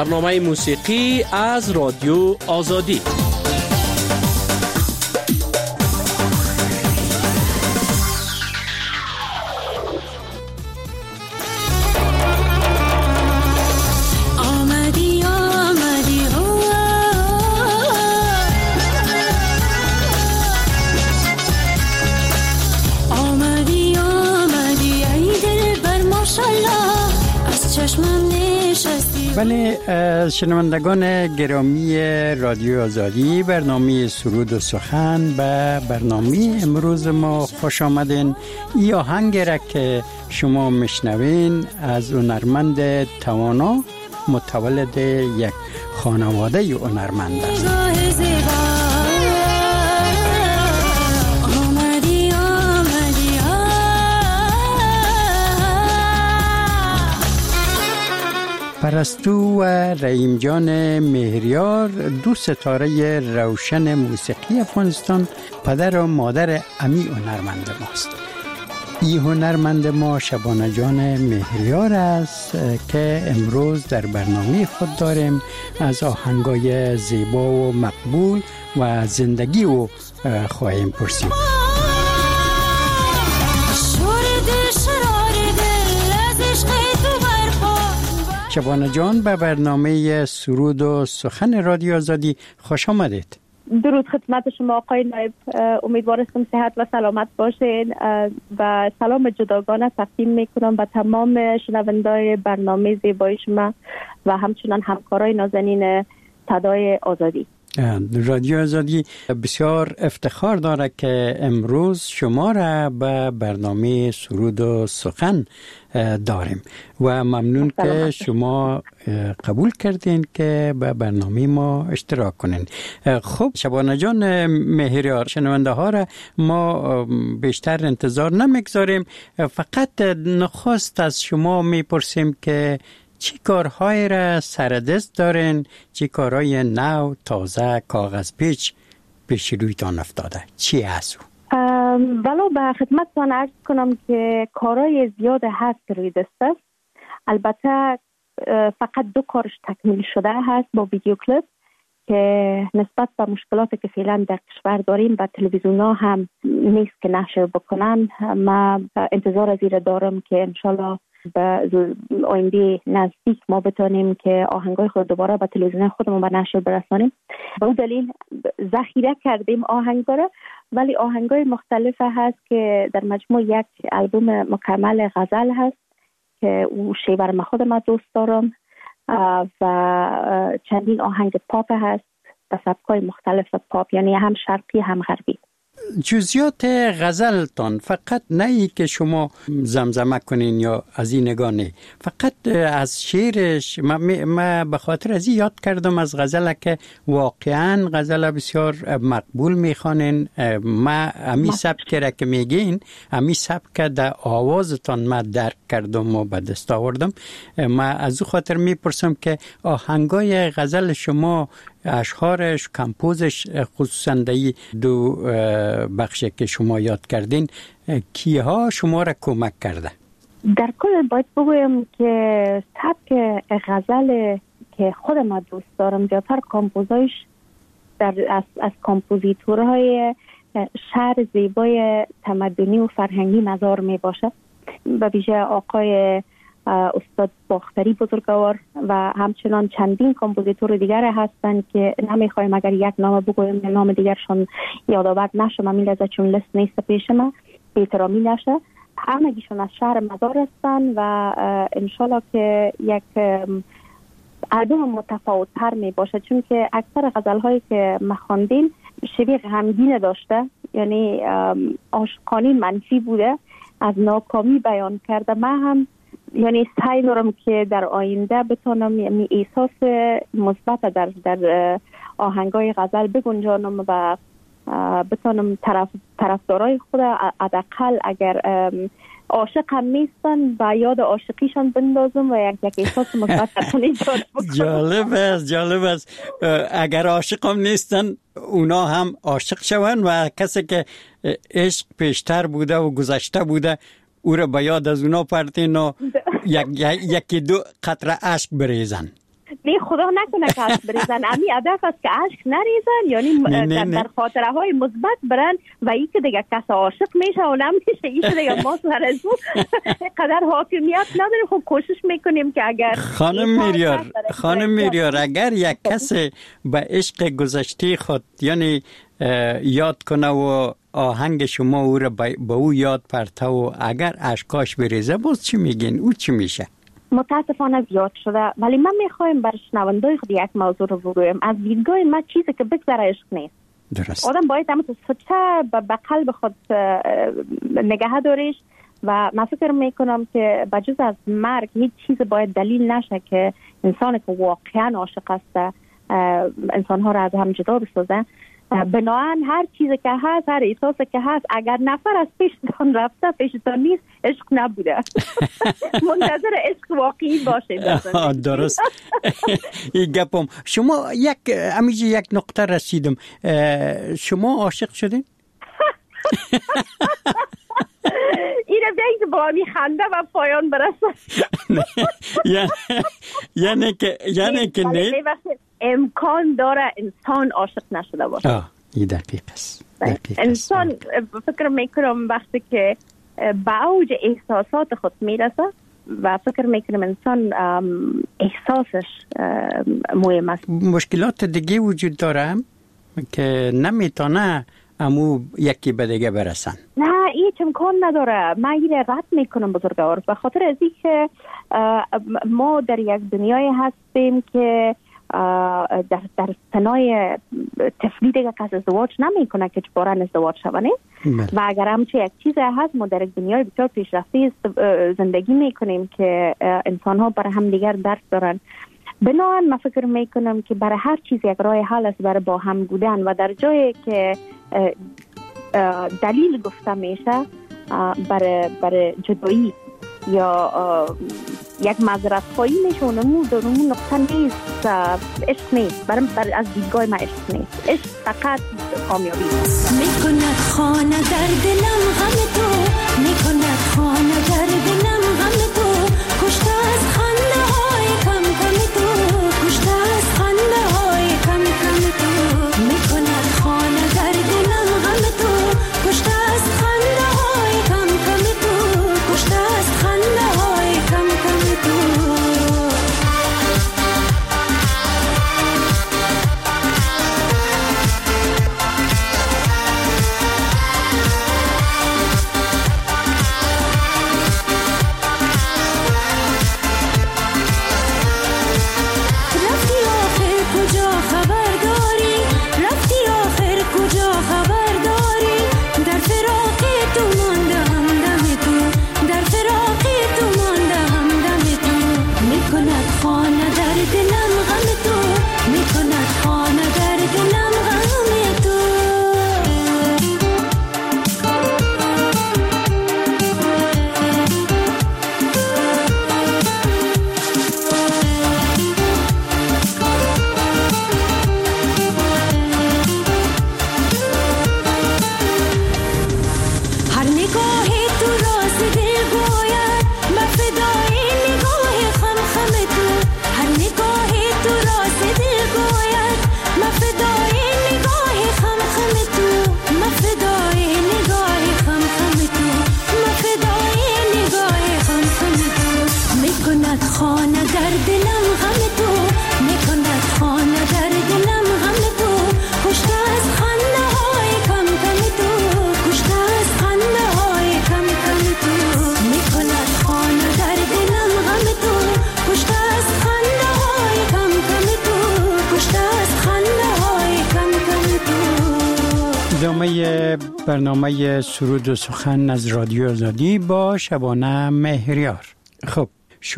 برنامه موسیقی از رادیو آزادی. بله، شنوندگان گرامی رادیو آزادی، برنامه سرود و سخن به برنامه امروز ما خوش آمدین. این آهنگ را که شما میشنوین از هنرمند توانا، متولد یک خانواده هنرمند است. پرستو و رحیم جان مهریار، دو ستاره روشن موسیقی افغانستان، پدر و مادر امی هنرمند ماست. این هنرمند ما شبانه جان مهریار است که امروز در برنامه خود داریم از آهنگای زیبا و مقبول و زندگی او خواهیم پرسید. شبانه جان، به برنامه سرود و سخن رادیو آزادی خوش آمدید. درود خدمت شما آقای نایب، امیدوارم صحت و سلامت باشین و سلام جداگانه تقدیم میکنم به تمام شنوندای برنامه زیبای شما و همچنان همکارای نازنین صدای آزادی. رادیو آزادی بسیار افتخار داره که امروز شما را به برنامه سرود و سخن داریم و ممنون که شما قبول کردین که به برنامه ما اشتراک کنین. خب شبانه جان مهریار، شنونده ها را ما بیشتر انتظار نمیگذاریم، فقط نخست از شما میپرسیم که چی کارهای را سردست دارین؟ چی کارهای نو، تازه، کاغذ پیش رویتان افتاده؟ چی هست؟ ولو به خدمتتان عرض کنم که کارهای زیاد هست روی دست است. البته فقط 2 کارش تکمیل شده هست با ویدیو کلیپ که نسبت به مشکلاتی که فعلا در کشور داریم و تلویزیون ها هم نیست که نشر بکنن. ما انتظار از این دارم که انشالله به آینده نزدیک ما بتونیم که آهنگای خود دوباره به تلویزیون خودمون به نشر برسانیم. به اون دلیل ذخیره کردیم آهنگا را، ولی آهنگای مختلف هست که در مجموع یک البوم مکمل غزل هست که او شیوه ما خودم دوست دارم و چندین آهنگ پاپ هست به سبکای مختلف پاپ، یعنی هم شرقی هم غربی. جزئیات غزلتان فقط نه ای که شما زمزمه کنین یا از این نگاه نه، فقط از شعرش ما به خاطر از یاد کردم از غزل که واقعا غزل بسیار مقبول میخوانین. ما امی سبک را که میگین، امی سبک در آوازتان ما درک کردم و به دست آوردم. ما از او خاطر میپرسم که آهنگای غزل شما، اشعارش، کمپوزش، خصوصا در 2 بخش که شما یاد کردین، کیها شما را کمک کرده؟ در کل باید بگویم که سبک غزل که خودم دوست دارم زیادتر کمپوزایش از کمپوزیتورهای شعر زیبای تمدنی و فرهنگی نظر می باشه. به ویژه آقای استاد باختری بزرگوار و همچنان چندین کمپوزیتور دیگر هستند که نمیخوایم اگر یک نام بگویم نام دیگرشون یادآور نشه، من میلازه چون لیست نیست پیش من بی‌احترامی نشه. همگیشون از شهر مزار هستند و انشالله که یک البوم متفاوت تر می باشه، چون که اکثر غزل هایی که ما خواندیم شبیه غمگین داشته، یعنی عاشقانه منفی بوده، از ناکامی بیان کرده. من هم یعنی سعی دارم که در آینده بتونم یعنی احساس مثبت در آهنگای غزل بگنجانم و بتونم طرفدارای خود حداقل اگر عاشق هم نیستن و یاد عاشقیشان بندازم و یک احساس مثبت ایجاد بکنم. جالب است اگر عاشق هم نیستن اونا هم عاشق شون و کسی که عشق پیشتر بوده و گذشته بوده او را به یاد از اونا پرتین و یکی 2 قطره اشک بریزن. نه خدا نکنه که اشک بریزن. امی هدف است که اشک نریزن، یعنی در خاطره های مثبت برن و این که دیگه کس عاشق میشه و نمیشه، این دیگه ما سر از اون قدر حاکمیت نداریم. خب کوشش میکنیم که اگر خانم میریار اگر یک کس به عشق گذشته خود یعنی یاد کنه و آهنگ شما او را به او یاد پرته و اگر اشکاش بریزه، باز چی میگین؟ او چی میشه؟ متاسفانه زیاد شده، ولی من میخوایم بر شنوندای خود یک موضوع رو بگویم. از دیدگاه من چیزی که بگذره عشق نیست. درست. آدم باید همون سچه به قلب خود نگه داریش و من فکر میکنم که بجز از مرگ هیچ چیز باید دلیل نشه که انسانی که واقعا عاشق است انسان ها را از هم جدا بسازه. بناهن هر چیزی که هست، هر احساسی که هست، اگر نفر از پیشتان رفته پیشتان نیست، عشق نبوده. منتظر عشق واقعی باشه. درست. این گپم. شما یک نقطه رسیدم. شما عاشق شدین؟ این رو بیایی که با همی خنده و پایان برسه. یعنی که نه امکان داره انسان عاشق نشده باشه. این دقیق است. انسان فکر میکنم وقتی که به اوج احساسات خود میرسه و فکر میکنم انسان احساسش مهم است. مشکلات دیگه وجود داره که نمیتونه امو یکی به دیگه برسن. نه هیچ امکان نداره. من این رد میکنم بزرگوار، به خاطر از این که ما در یک دنیای هستیم که در سنای طفلی دیگه کس ازدواج نمیکنه که چبارن ازدواج شونه و اگر همچه یک چیز هست ما در یک دنیای بسیار پیشرفته زندگی میکنیم که انسان ها برای هم دیگر درک دارن. بنابراین من فکر میکنم که برای هر چیز یک راه حل است برای با هم بودن و در جایی که دلیل گفته میشه برای جدایی یا یک معذرت خواهی میشه اونمون نقطه نیست. عشق نیست. برای از دیدگاه من عشق نیست. عشق فقط کامیابی میکند خانه در دلم غم تو، میکند خانه در دلم غم تو، کشته از خنده های کم کم تو، کشته از خنده های کم کم تو، میکند خانه در دلم غم تو، کشته از خنده های کم کم تو، کشته از خنده های کم کم تو. برنامه سرود و سخن از رادیو آزادی با شبانه مهریار. خب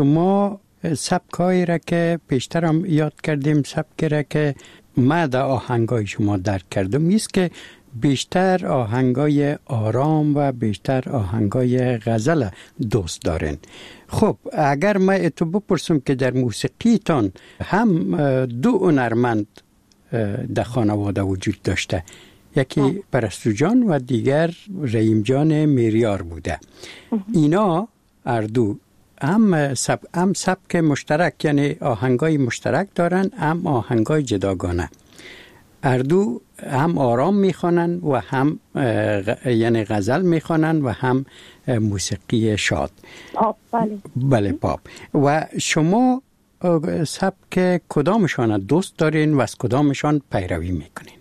شما سبکایی را که پیشتر هم یاد کردیم، سبکی را که ما در آهنگای شما درک کردم است که بیشتر آهنگای آرام و بیشتر آهنگای غزل دوست دارین. خب اگر من اتو بپرسم که در موسیقیتان هم دو هنرمند در خانواده وجود داشته، یکی پرستو جان و دیگر رحیم جان میریار بوده، اینا هر دو هم سبک مشترک، یعنی آهنگای مشترک دارن، هم آهنگای جداگانه. اردو هم آرام میخوانن و هم یعنی غزل میخوانن و هم موسیقی شاد. پاپ. بله پاپ. و شما سبک کدامشان دوست دارین و از کدامشان پیروی میکنین؟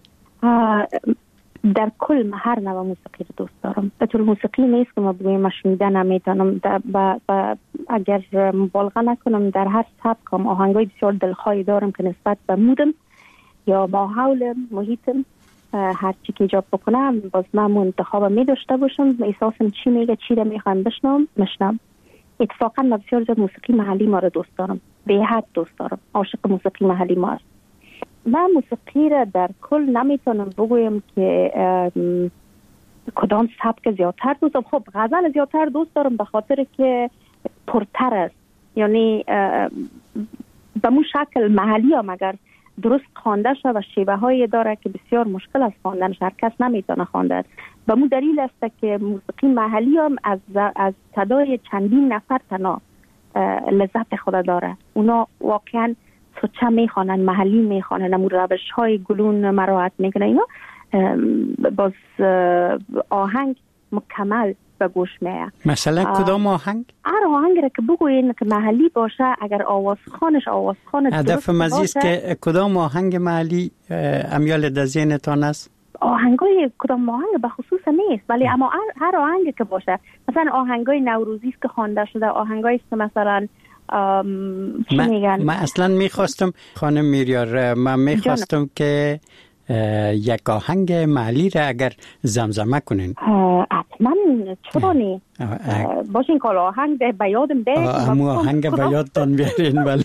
در کل من هر نوع موسیقی رو دوست دارم. به طور موسیقی نیست که ما بگویم من شنیده نمیتونم. اگر مبالغه نکنم در هر سبکم آهنگای بسیار دلخواهی دارم که نسبت به مودم یا ماحول محیطم هر چی که ایجاب بکنم باز من انتخاب می داشته باشم. احساسم چی میگه، چی رو میخوام بشنوم. اتفاقا من بسیار زیاد موسیقی محلی ما رو دوست دارم، به حد دوست دارم، عاشق موسیقی محلی ما هست. من موسیقی را در کل نمیتونم بگویم که کدام سبک زیادتر دوست دارم. خب غزل زیادتر دوست دارم به خاطر که پرتر است، یعنی به مو شکل محلی هم اگر درست خوانده شد و شیوه هایی داره که بسیار مشکل است خواندنش، هر کس نمیتونه خواندن. به مو دلیل است که موسیقی محلی هم از صدای چندین نفر تنها لذت خود داره. اونا واقعا سوچه میخوانن، محلی میخوانن، امور روش های گلون مراعات میکنن. اینا باز آهنگ مکمل به گوش میاد. مثلا کدام آهنگ؟ هر آهنگ را که بگوین که محلی باشه، اگر آوازخوانش هدف مزیست که کدام آهنگ محلی امیال در ذهنتان است؟ آهنگای کدام آهنگ به خصوص نیست، ولی اما هر آهنگ که باشه. مثلا آهنگای نوروزی است که خوانده شده، آهنگایی است که مثلا من اصلا میخواستم خانم میریار، من میخواستم که یک آهنگ محلی را اگر زمزمه کنین. حتما، چرا نی؟ باشین که آهنگ به یادم ده همون آهنگ به یادتان بیارین. ولی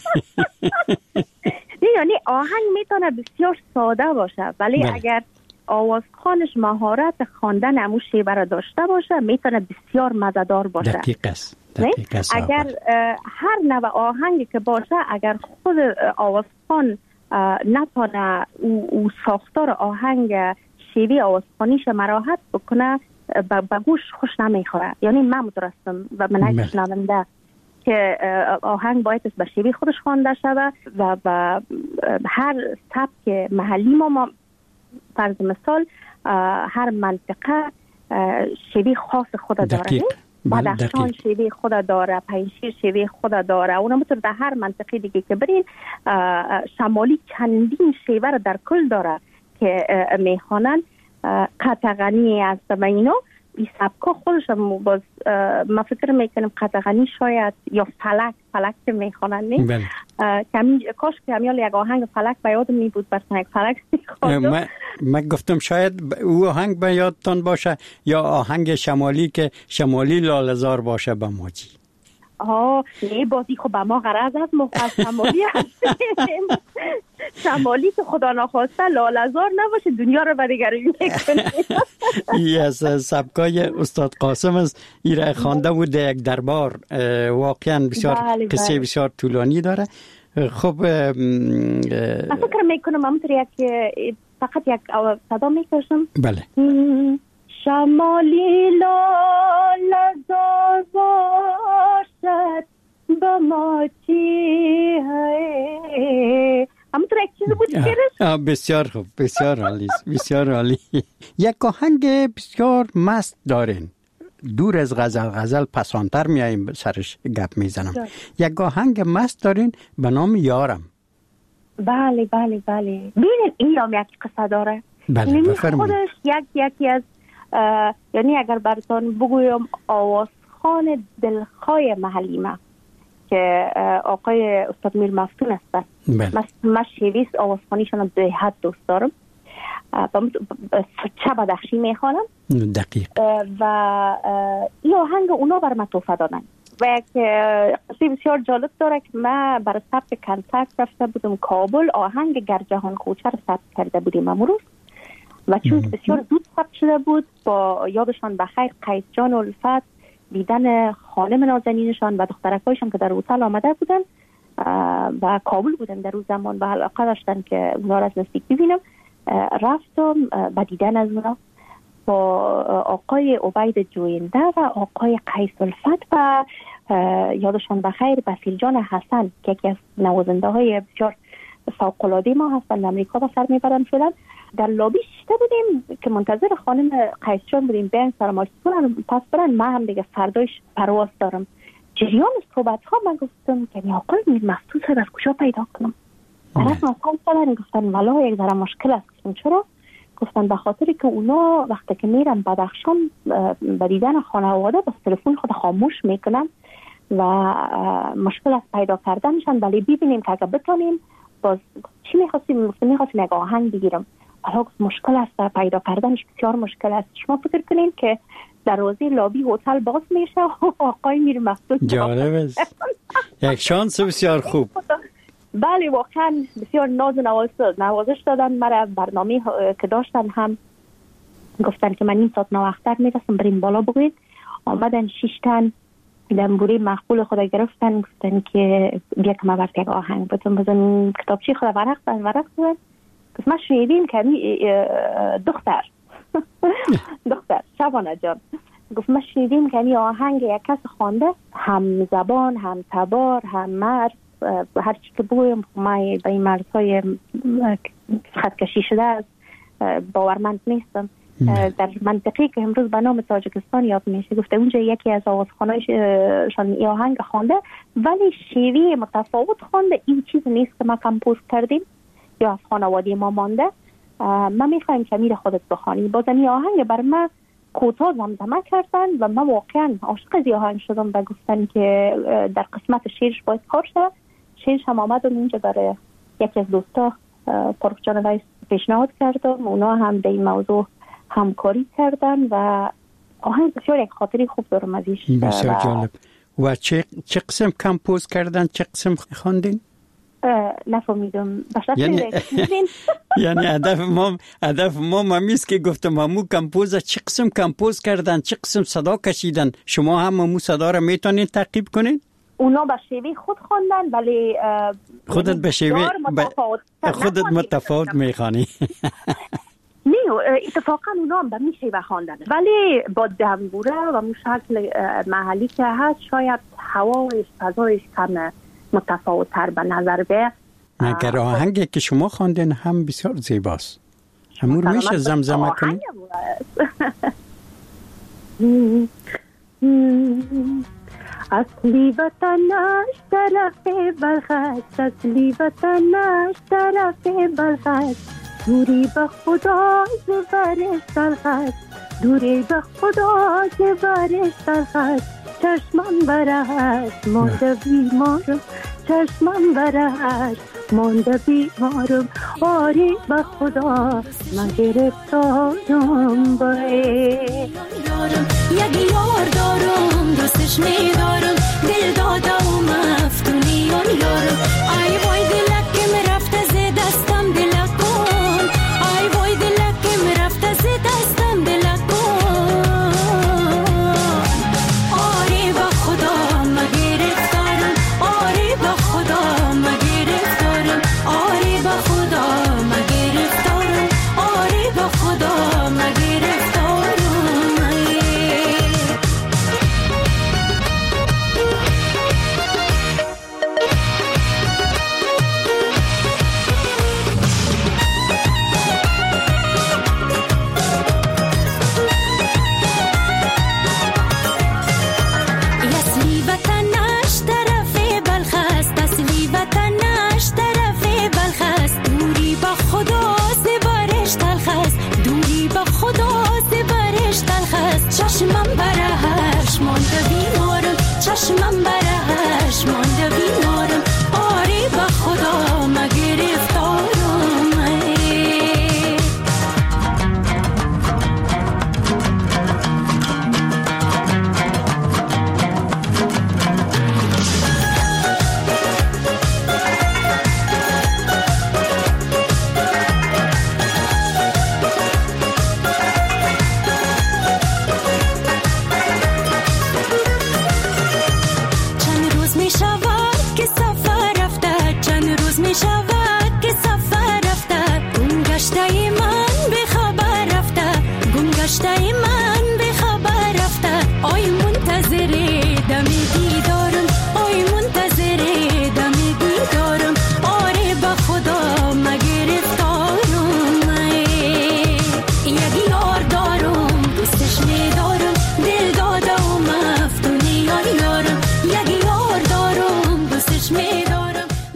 یعنی آهنگ میتونه بسیار ساده باشه، ولی اگر آوازخوانش مهارت خواندن همون شیوه را داشته باشه میتونه بسیار مزه‌دار باشه. دقیق است. اگر هر نوع آهنگی که باشه، اگر خود آوازخوان نتونه او ساختار آهنگ شیوه آوازخوانیش مراحت بکنه به گوش خوش نمیخوره. یعنی من مترسم و من شنونده که آهنگ باید به شیوه خودش خوانده شود و هر سبک محلی ما فرض مثال هر منطقه شیوه خاص خود داره. بدخشان شیوه خود داره، پنجشیر شیوه خود داره. اونم مثل در هر منطقه دیگه که برین، شمالی چندین شیوه رو در کل داره که میخوانن. قطغنی هست و اینا این سبکا خودش هم باز ما فکر میکنم قطغنی شاید یا فلک که میخوانن نی کاش که همیال یک آهنگ فلک به یادم می بود، برسن یک فلک میخوانم. من گفتم شاید او آهنگ به یادتان باشه یا آهنگ شمالی که شمالی لاله‌زار باشه به موجی. نه بازی خب به ما غرض از شمالی هستیم. شمالی که خدا نخواسته لاله‌زار نباشه دنیا رو به دیگری میکنه. ای از سبکای استاد قاسم است، ایره خوانده بود یک دربار، واقعا بسیار قصه بسیار طولانی داره. خب فکر میکنم همونطور یک فقط یک صدا میکشم. بله. شمالی لاله‌زار باشد با ما چی ہے. همونطور یک چیز بود شعرش. بسیار خوب، بسیار عالی، بسیار عالی. یک آهنگ بسیار مست دارین، دور از غزل پسانتر میاییم سرش گپ میزنم. یک آهنگ مست دارین به نام یارم. بله ببینید این هم یک قصه داره. بله بفرمایید. خودش یکی از یعنی اگر براتون بگویم آوازخوان دلخواه محلی ما که آقای استاد میر مفتون هستن. من شیویست آوازخوانیشون به حد دوست دارم. چه بدخشی میخوانم. دقیق. و این آهنگ اونا بر من توفه دادن و یک قصه بسیار جالب داره که من برای ثبت کنسرت رفته بودم کابل، آهنگ گرجهان کوچه رو ثبت کرده بودیم امروز و چون بسیار زود ثبت شده بود با یادشان بخیر قیس جان و الفت دیدن خانم نازنینشان و دخترکایشان که در هتل آمده بودن و کابل بودن در روز زمان و علاقه داشتن که اونا را از نزدیک ببینم. رفتم با دیدن از اونا با آقای عبید جوینده و آقای قیس الفت و یادشان بخیر بسیل جان حسن که یکی از نوازنده های بسیار فوق‌العاده ما هستند، امریکا به سر میبرن فعلا. در لابی شیشته بودیم که منتظر خانم قیسجان بودیم بیان سلامتی کنن پس برن. من هم دیگه فردایش پرواز دارم. جریان صحبت ها من گفتم که آقای میر مفتون صاحب از کجا پیدا کنم؟ طرف مثلا سالن گفتن والا یک ذره مشکل است. گفتم چرا؟ گفتن به خاطر که اونا وقتی که میرن بدخشان به دیدن خانواده با تلفن خود خاموش میکنن و مشکل است پیدا کردنشان. ولی ببینیم که اگه بتونیم باز چی میخواستیم یک آهنگ بگیرم. حالا مشکل است پیدا کردنش، بسیار مشکل است. شما فکر کنین که دروازه لابی هتل باز میشه و آقای میر مفتون جالب است. یک شانس بسیار خوب. بله واقعا بسیار ناز و نوازش دادن مرا. برنامه که داشتن هم گفتن که من این ساعت نوختر میرسم بریم بالا بگوید. آمدن 6 تن دنبوری مقبول خود گرفتن گفتن که بیا که ما برد یک آهنگ بتون بزن کتابچی خود ورق دادن. گفت ما شنیدیم که دختر شبانه جان گفت ما شنیدیم که این آهنگ یک کس خوانده، هم زبان هم تبار هم مرد، هر چی که بگویم ما به این مرزهای خط کشی شده است باورمند نیستم. در منطقی که امروز به نام تاجیکستان یاد میشه گفته اونجا یکی از آوازخوانایشان این آهنگ خوانده ولی شیوه متفاوت خوانده. این چیز نیست که ما کمپوز کردیم یا از خانواده ما مانده. ما میخوایم که میر خودت بخوانی. بازم این آهنگ بر ما کوتاه زمزمه کردن و من واقعا عاشق از آهنگ شدم و گفتن که در قسمت شعرش باید کار شد. شعرش هم آمدم اینجا برای یکی از دوستا فرخ جان ویس پیشنهاد کردم، اونا هم به این موضوع همکاری کردن و آهنگ بسیار یک خاطری خوب دارم ازش. بسیار جالب. و چه قسم کمپوز کردن، چه قسم خواندین؟ نفهمیدم. یعنی هدف ما مامیست که گفتم مامو کمپوز چه قسم کمپوز کردن، چه قسم صدا کشیدن. شما هم مامو صدا را میتونین تعقیب کنین؟ اونا به شیوه خود خواندن ولی خودت به شیوه خودت متفاوت میخوانی. نه اتفاقا اونا هم به می شیوه خواندن ولی با دنبوره و شکل محلی که هست شاید هوایش فضایش کم متفاوت تر به نظر بیاد. مگر آهنگی که شما خواندین هم بسیار زیباست. همون میشه زمزمه کنی؟ اصلی وطنش طرف بلخست، اصلی وطنش طرف بلخست، دوری به خدا زبرش تلخست، دوری به خدا زبرش تلخست. چشمم برهست مانده بیمارم، چشمم برهست مانده بیمارم، آری به خدا من گرفتارم باید. یک یار دارم دوستش میدارم، دل داده و مفتونیان یارم. ای وای دلک که مرفته ز دستم دلک کن، ای وای دلک که مرفته ز دستم دلک کن. آری به خدا من گرفتارم، آری به خدا من گرفتارم، آری به خدا من گرفتارم، آری به خدا من گرفتارم. چشمم برهش مانده بیمارم، چشمم برهش مانده بیمارم، آری به خدا من گرفتارم. گشته من به خبر رفته، آی منتظر دم دیدار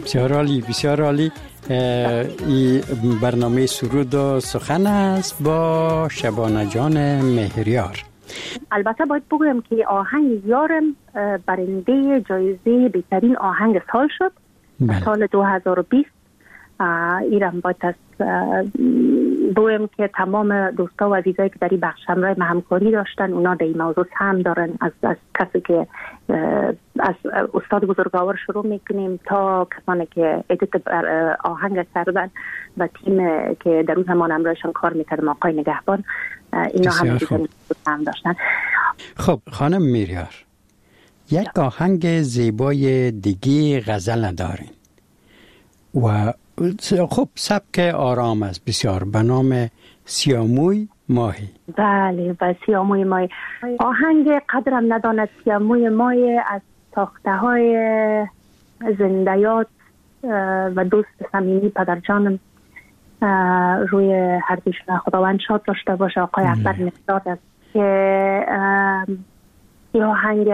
بسیار عالی، بسیار عالی. این برنامه سرود و سخن است با شبانه جان مهریار. البته باید بگویم که آهنگ یارم برنده جایزه بهترین آهنگ سال شد. سال 2020. ایران باید از بگویم که تمام دوستا و عزیزایی که در این بخش همراه ما همکاری داشتن، اونا در این موضوع سهم دارن. از کسی که از استاد بزرگوار شروع میکنیم تا کسانی که ادیت آهنگ کردن و تیم که در اون زمان همراهشان کار میکردم، آقای نگهبان، اینا هم سهم داشتن. خب خانم مهریار، یک آهنگ زیبای دیگه غزل دارین و خب سبک آرام است بسیار، به نام سیاموی ماهی. بله، و سیاموی ماهی آهنگ قدرم نداند سیاموی ماهی از ساخته های زندیات و دوست صمیمی پدرجانم روی هر دوشون خداوند شاد داشته باشه، آقای اکبر نقداد است که این آهنگ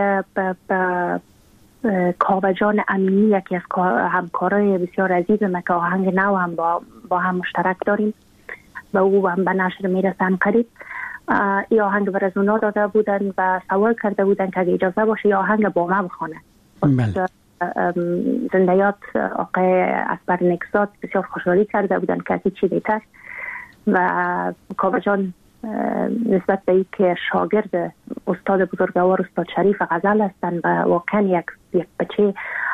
کاوجان امینی یکی از همکارای بسیار عزیزم که آهنگ نو هم با هم مشترک داریم و او هم به نشر میرسن قریب. این آهنگ بر از اونا داده بودن و سوال کرده بودن که اگه اجازه باشه این آهنگ با ما بخونه. زندیات آقای اکبر نقداد بسیار خوشحالی کرده بودن که از چی بهتر و کاوجان نسبت به این که شاگرد استاد بزرگوار استاد شریف غزل هستند و واقعا یک بچه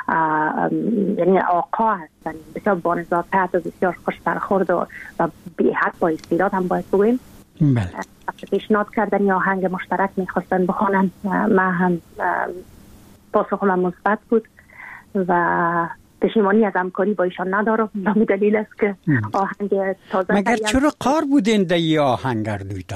یعنی آقا هستند، بسیار بانزادت و بسیار خوش برخورد و بی حد با استعداد هم باید بگویم. پیشنهاد کردن یا آهنگ مشترک میخواستن بخوانن، من هم پاسخ من مثبت بود و پشیمانی از همکاری با ایشان ندارم. به دلیل است که آهنگ تازه مگر چرا قار بودین در این آهنگ دویدان؟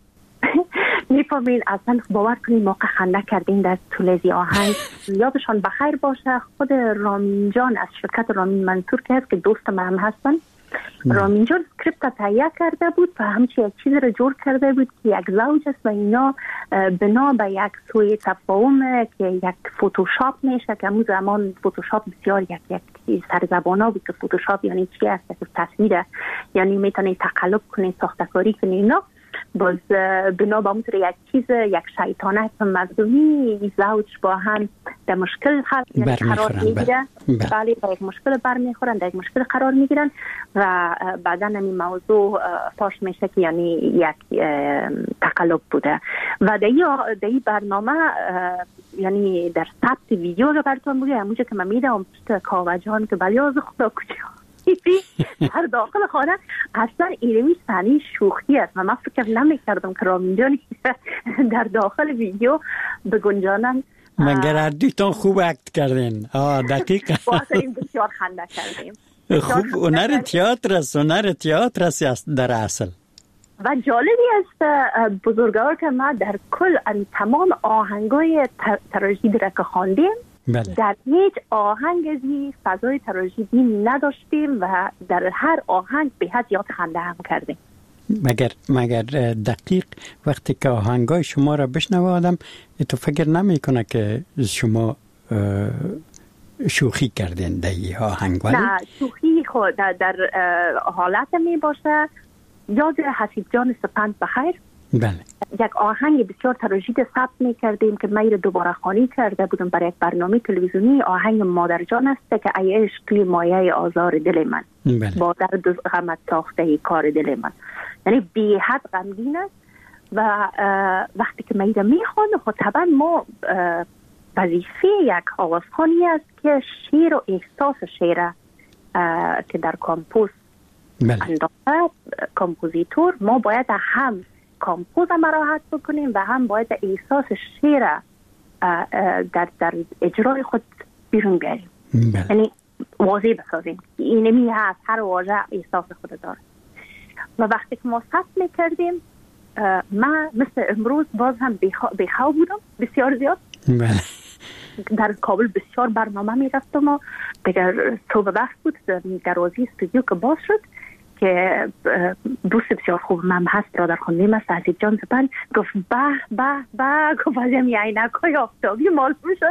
میفهمین اصلا باور کنین موقع خنده کردین در طول از آهنگ. یادشان بخیر باشه خود رامین جان از شرکت رامین منصور که هست که دوست من هم هستن، رامین جان اسکریپت تهیه کرده بود و همچنین یک چیز رو جور کرده بود که یک زوج است و اینا بنا به یک سوی تفاهم که یک فوتوشاپ میشه که همون زمان فوتوشاپ بسیار یک سرزبانا بود که فوتوشاپ یعنی چی است، که تصویر یعنی میتونی تقلب کنی، ساختکاری کنی اینا. باز بنا به اونطور یک چیز یک شیطانت مظلومی زوج با هم در مشکل قرار میگیرن. بله، با یک مشکل برمیخورن، در یک مشکل قرار میگیرن و بعدا این موضوع فاش میشه که یعنی یک تقلب بوده. و در این برنامه یعنی در ثبت ویدیو رو براتون بگم همونجا که من میدم کاوجان که بلیاز خدا کجا در داخل خانه اصلا اینمی صحنه شوخی است و من فکر نمی‌کردم که رامین جان در داخل ویدیو بگنجانن. مگر هر دویتان خوب اکت کردین؟ دقیقا واقعا بسیار خنده کردیم. خوب هنر تئاتر است در اصل. و جالبی است بزرگوار که ما در کل تمام آهنگای تراژدی را که خواندیم در هیچ آهنگ ازی فضای تراژدی نداشتیم و در هر آهنگ به حد یاد خنده هم کردیم. مگر دقیق وقتی که آهنگای شما را بشنوه آدم تو فکر نمی کنه که شما شوخی کردین در این آهنگ؟ نه، شوخی خود در حالت می باشه. یاد حسیب جان سپند بخیر، بله، یک آهنگ بسیار تراژدی ثبت می‌کردیم که من دوباره خوانی کرده بودم برای یک برنامه تلویزیونی. آهنگ مادر جان است که ای عشق مایه آزار دل من، بله، با درد غمت ساخته کار دل من، یعنی بی حد غمگین است. و وقتی که من میخوانم خب طبعا ما وظیفه یک آوازخوانی است که شعر و احساس شعر که در کامپوز انداخته کامپوزیتور، ما باید هم کامپوز مراحت بکنیم و هم باید احساس شعر در اجرای خود بیرون بیاریم، یعنی واضح بسازیم. اینمی هست هر واژه احساس خود داره. و وقتی که ما ثبت میکردیم من مثل امروز باز هم بیخواب بودم بسیار زیاد. در کابل بسیار برنامه میرفتم و دیگر صبح وقت بود دروازه استودیو که باز شد که دوست بسیار خوب من هست برادر خانم است حسیب جان سپند گفت به گفت ازم عینک‌های آفتابی معلوم شد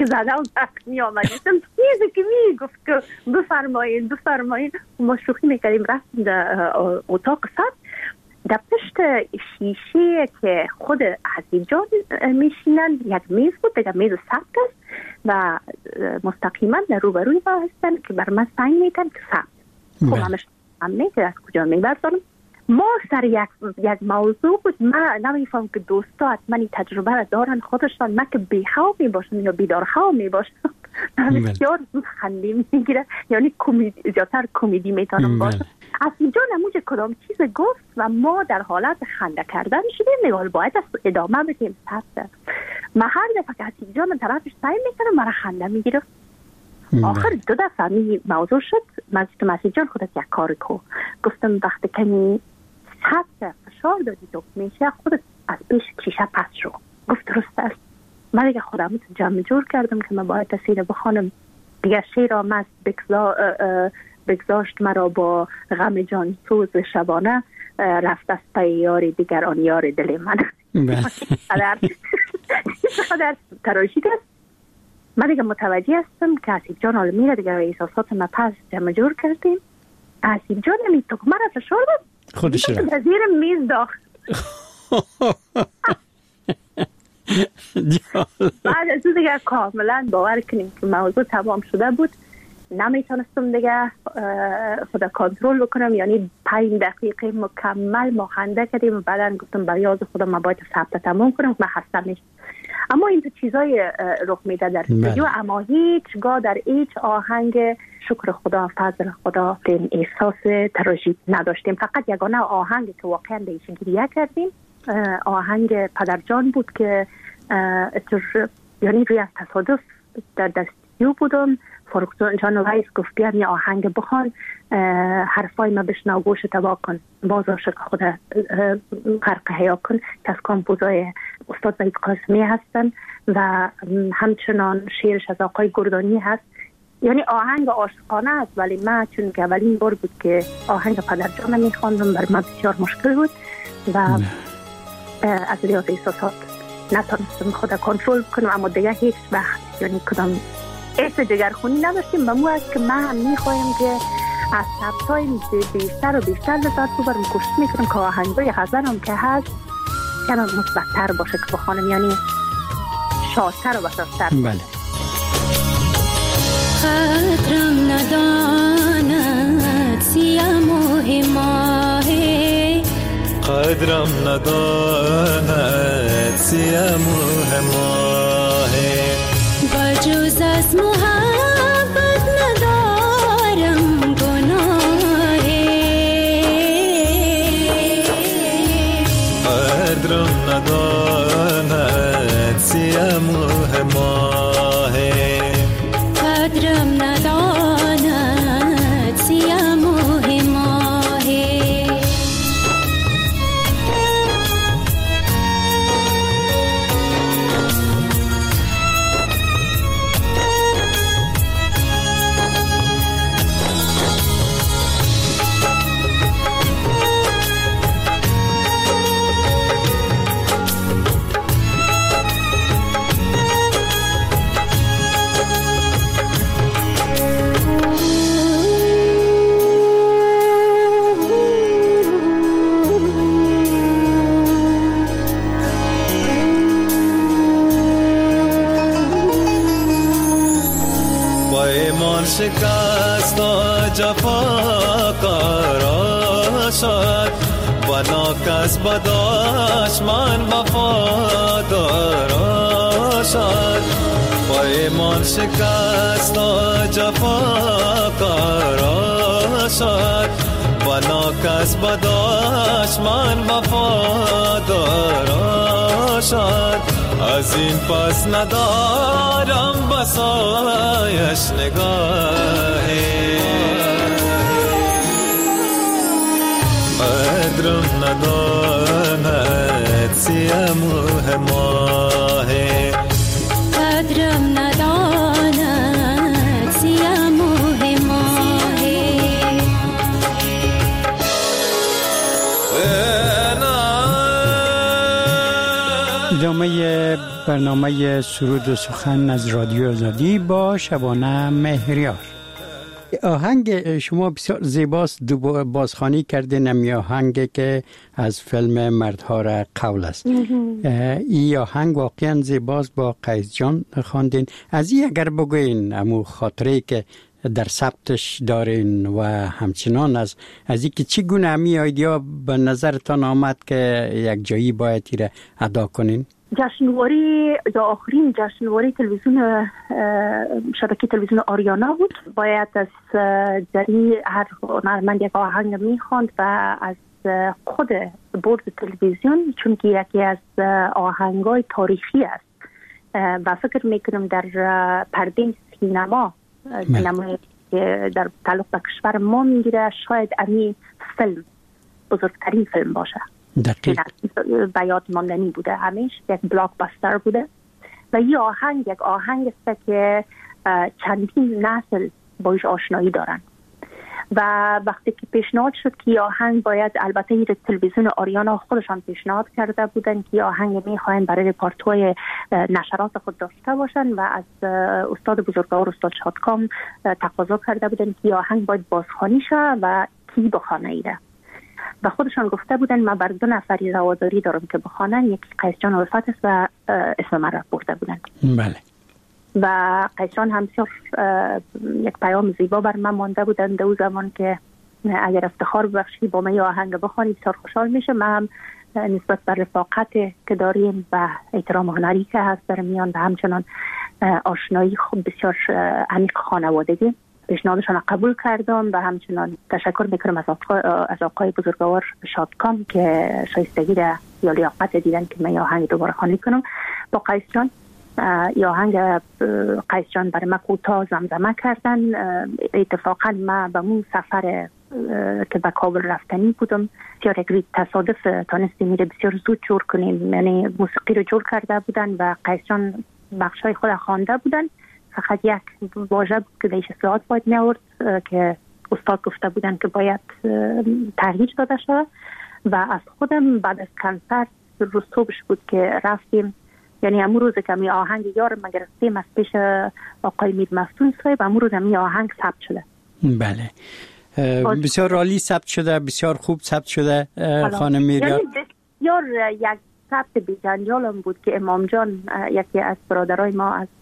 که زدم می آمدیدم چیزی که می گفت که بفرمایید ما شوخی میکردیم. رفتیم در اتاق ثبت، در پشت شیشه که خود حسیب جان میشینن یک میز بود، دیگه میز ثبت است و مستقیما در روبروی ما هستن که بر من سنگ میتن که ثبت. خب همش همه که از کجا میبردارم. ما سر یک موضوع بود، من نمیفهم که دوستا حتما این تجربه را دارن خودشان، من که بیخواب میباشم یا بیدارخواب میباشم بسیار خندیم میگیره، یعنی زیادتر کمدی میتونم باشم. حسیب جان همونجا کدام چیز گفت و ما در حالت خنده کردن شدیم، نگاه باید ادامه بدیم ثبت. من هر دفعه که حسیب جان من طرفش سعی میکنم مرا خنده میگیره. آخر 2 دفعه می موضوع شد. من گفتم حسیب جان خودت یک کار کو. گفتم وقتی که ثبت فشار دادی تو میشه خودت از پیش شیشه پس شو. گفت درست است. من دیگه خودم جمع جور کردم که من باید تصویر بخوانم. دیگه شیر آمد بگذاشت مرا با غم جان سوز شبانه، رفت از پی یار دیگر آن یار دل من. خدر تراشید است. من دیگه متوجه هستم که حسیب جان حال میره دیگه، احساسات ما پس جمع جور کردیم. حسیب جان نمید تو که من را فشار داد خودش را در زیر میز داخت. بعد از دیگه کاملا باور کنیم که موضوع تمام شده بود. نمیتونستم دیگه خدا کنترل بکنم، یعنی 5 دقیقه مکمل ما خنده کردیم و بعدا گفتم برای از خودم من باید ثبت تمام کنم، من خسته میشم. اما این چیزای رخ میده در استودیو، اما هیچگاه در هیچ آهنگ شکر خدا فضل خدا این احساس تراژیک نداشتیم. فقط یگانه آهنگ که واقعا بهش گریه کردیم آهنگ پدرجان بود که یعنی روی از تصادف در استودیو بودم. فاروق جان رئیس گفت بیار یه آهنگ بخوان، حرفای ما بشنو گوش تبا کن، باز عاشق خود غرق حیا کن، که از کامپوزای استاد وحید قاسمی هستن و همچنان شعرش از آقای گردانی هست. یعنی آهنگ عاشقانه است، ولی من چون که اولین بار بود که آهنگ پدرجان میخواندم بر من بسیار مشکل بود و از ریاض احساسات نتونستم خود کنترل کنم. اما دیگه هیچ وقت یعنی کدام ایس جگرخونی نداشتیم. به مو است که من هم میخوایم که از ثبتای بیشتر و بیشتر لذت ببرم. کوشش میکنم که آهنگای غزل هم که هست کم مثبت‌تر باشه که بخوانم، یعنی شادتر و بسازتر. بله. قدرم نداند سیم و هماهی، قدرم نداند سیم و هماهی، بجز از محبت ندارم گناهی، قدرم نداند سیم و هماهی، قدرم نداند سیم و هماهی. شکست و جفا کارا شد و ناکس بداشمان وفادارا شد. پیمان شکست و جفا کارا شد و ناکس بداشمان وفادارا شد. از این پس ندارم بسایش نگاهی، قدرم نداند سیم و هماهی، قدرم نداند سیم و هماهی. ادامه برنامه سرود و سخن از رادیو آزادی با شبانه مهریار. آهنگ شما بسیار زیباست، بازخوانی کردین امی آهنگ که از فیلم مردها را قول است. این آهنگ واقعا زیباست، با قیس جان خواندین. از این اگر بگوین امو خاطره که در ثبتش دارین و همچنان از این که چگونه امی ایدیا به نظرتان آمد که یک جایی باید را ادا کنین؟ جشنواره یا آخرین جشنواره تلویزیون شبکه تلویزیون آریانا بود. باید از جری هر هنرمند یک آهنگ میخواند و از خود بورد تلویزیون، چون که یکی از آهنگای تاریخی است و فکر میکنم در پرده سینمای که در تعلق به کشور ما میگیره، شاید امی فیلم بزرگترین فیلم باشه. بیاد ماندنی بوده، همیشه یک بلاک باستر بوده و این آهنگ یک آهنگ است که چندین نسل باش آشنایی دارن و وقتی که پیشنهاد شد که آهنگ باید، البته تلویزیون آریانا خودشان پیشنهاد کرده بودن که آهنگ میخواین برای رپرتوار نشرات خود داشته باشن و از استاد بزرگوار استاد شادکام تقاضا کرده بودن که آهنگ باید بازخوانی شه و کی بخوانه ایره و خودشان گفته بودن من بر 2 نفری رواداری دارم که بخوانن، یکی قیس جان الفت است و اسم من را برده بودن. بله. و قیس جان هم یک پیام زیبا بر من مانده بودن در اون زمان که اگر افتخار ببخشی با من آهنگ بخوانی بسیار خوشحال میشه. من هم نسبت بر رفاقت که داریم و احترام هنری که هست در میان و همچنان آشنایی خوب بسیار عمیق خانوادگی پیشنهادشان قبول کردم و همچنان تشکر میکنم از آقای بزرگوار شادکام که شایستگی یا لیاقت دیدن که من آهنگ دوباره خوانی کنم. با قیس جان آهنگ قیس جان برای من کوتاه زمزمه کردن. اتفاقا من به اون سفر که به کابل رفتنی بودم بسیار یک تصادف تانستیم میره بسیار زود جور کنیم، یعنی موسیقی رو جور کرده بودن و قیس جان بخشای خود خوانده بودن. فقط یک واژه بود که دیش اصلاحات باید می آورد که استاد گفته بودن که باید تغییر داده شد و از خودم بعد از کنسرت روز صبحش بود که رفتیم، یعنی امون روز که می آهنگ یارم ما گرفتیم از پیش آقای میر مفتون صاحب، امون روز می آهنگ ثبت شده. بله بسیار عالی ثبت شده، بسیار خوب ثبت شده خانم میریار. یعنی بسیار یک ثبت بی‌جنجالم بود که امام جان یکی از برادرای ما از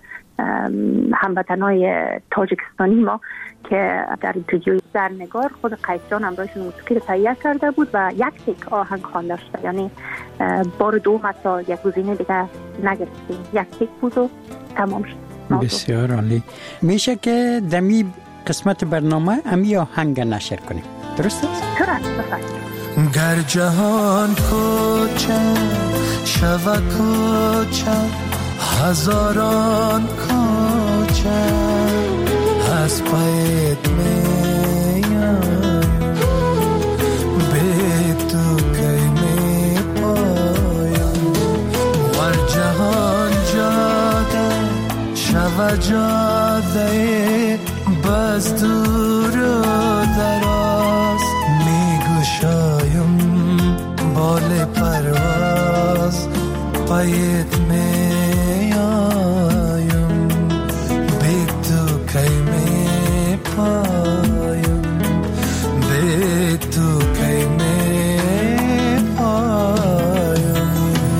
هموطنای تاجیکستانی ما که در اینترویوی زرنگار خود قیس جان همراهشون موسیقی رو تهیه کرده بود و یک تک آهنگ خوانده شده، یعنی بار دوم حتی یک گزینه دیگه نگرفتیم، یک تک بود و تمام شد. بسیار عالی. میشه که دمی قسمت برنامه امی آهنگ نشر کنیم، درست است؟ درست. گر جهان کوچه شود کوچه هزاران کوچه از پایت میایم به تو کی می پایم ور جهان جاده شود جاده بس دور و دراز میگشایم بال پرواز پایت میایم به تو کی می پایم به تو کی می پایم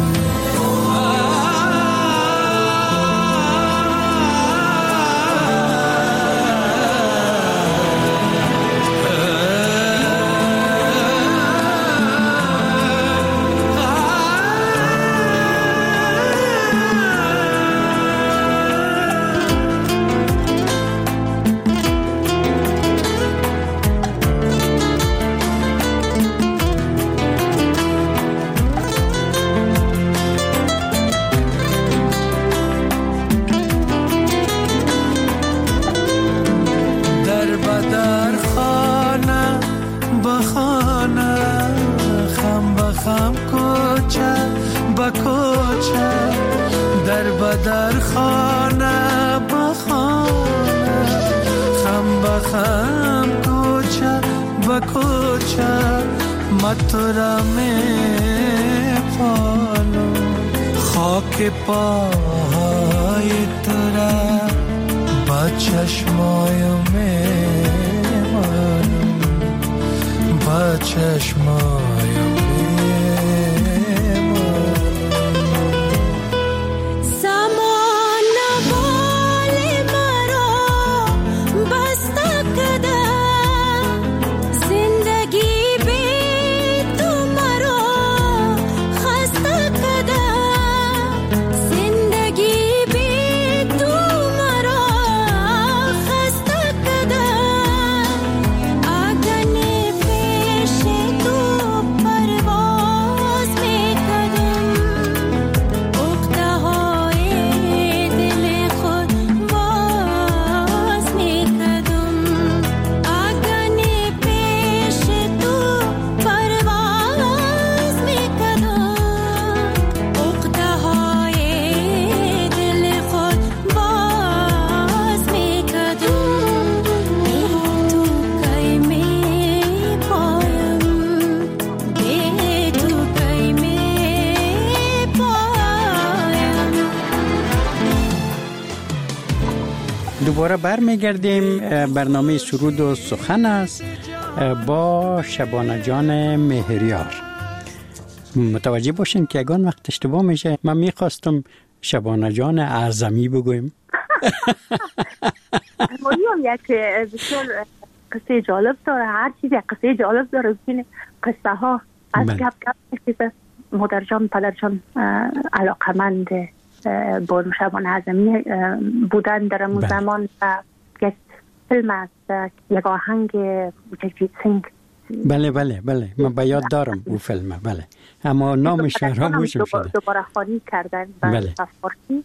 در خانه با خانه خم با خم کوچه با کوچه ما تو را می پالم که پاهای تو را با چشمایم میمانم، با چشمایم دوباره برمیگردیم. برنامه سرود و سخن است با شبانه جان مهریار. متوجه باشین که یگان وقت اشتباه میشه. من میخواستم شبانه جان اعظمی بگویم. مریم یک بسیار قصه جالب داره. هر چیز یک قصه جالب داره. قصه ها از گپ میخیزه. مادر جان پدر جان علاقمند با شبانه اعظمی بودن در اون زمان و یک فیلم است، یک آهنگ جگجیت سینگ. بله من به یاد دارم او فیلم. بله اما نامش فراموشم شده. دوباره خوانی کردن و فارسی.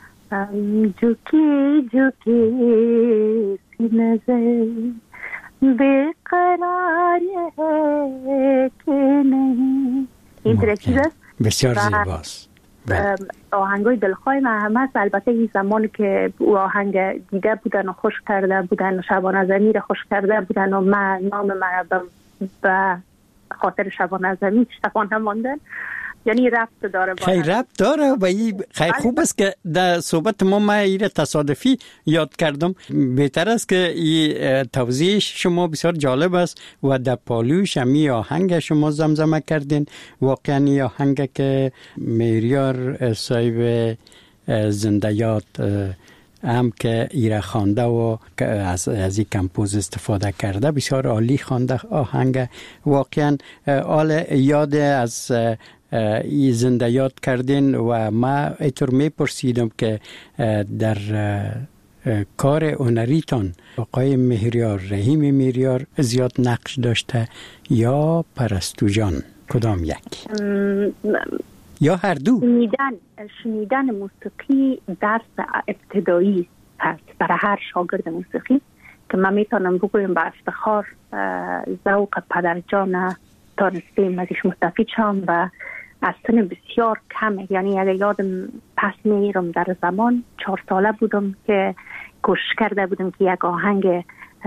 جوکی جوکی سینه بیقراری ہے که نہیں. این ترکیز است بسیار زیباست. آهنگای دلخواه من هم هست. البته این زمان که او آهنگ دیده بودن و خوش کرده بودن و شبانه اعظمی را خوش کرده بودن و من نام من به خاطر شبانه اعظمی شبانه ماندن. یعنی ربط داره. خیلی ربط داره و خیلی خوب است که در صحبت ما این تصادفی یاد کردم. بهتر است که این توضیح شما بسیار جالب است و در پالوش همی آهنگ شما زمزمه کردین. واقعا این آهنگ که مهریار صاحب زنده یاد هم که ایره خوانده و از این کمپوز استفاده کرده بسیار عالی خوانده آهنگ. واقعا آل یاد از ای زنده یاد کردین و ما اینطور میپرسیدم که در کار هنریتان آقای مهریار، رحیم مهریار زیاد نقش داشته یا پرستو جان؟ کدام یک؟ یا هر دو؟ شنیدن موسیقی درس ابتدایی هست برای هر شاگرد موسیقی که من میتونم بگویم با افتخار ذوق پدر جان تانستیم ازش مستفید شم و از سن بسیار کمه. یعنی اگه یادم پس میرم در زمان 4 ساله بودم که کوشش کرده بودم که یک آهنگ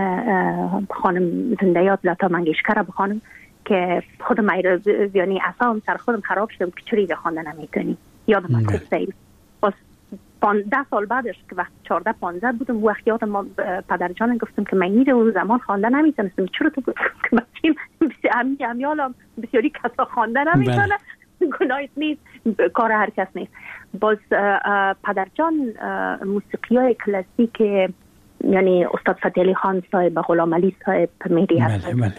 خانم زنده یاد لتا منگیشکر رو بخوانم که خودم یعنی اصلا سر خودم خراب شدم که چوری بخوانده نمیتونی. یادم از قصه باز 10 سال بعدش که وقت 14-15 بودم وقت یادم پدر جانم گفتم که من میره اون زمان خوانده نمیتونستم. چرا تو گفتم که امیالم بسیاری کسا خوانده نمیتونه. گناه نیست، کار هر کس نیست. باز پدر جان موسیقی های کلاسیک یعنی استاد فتح علی خان صاحب، غلام علی صاحب، مهدی حسن،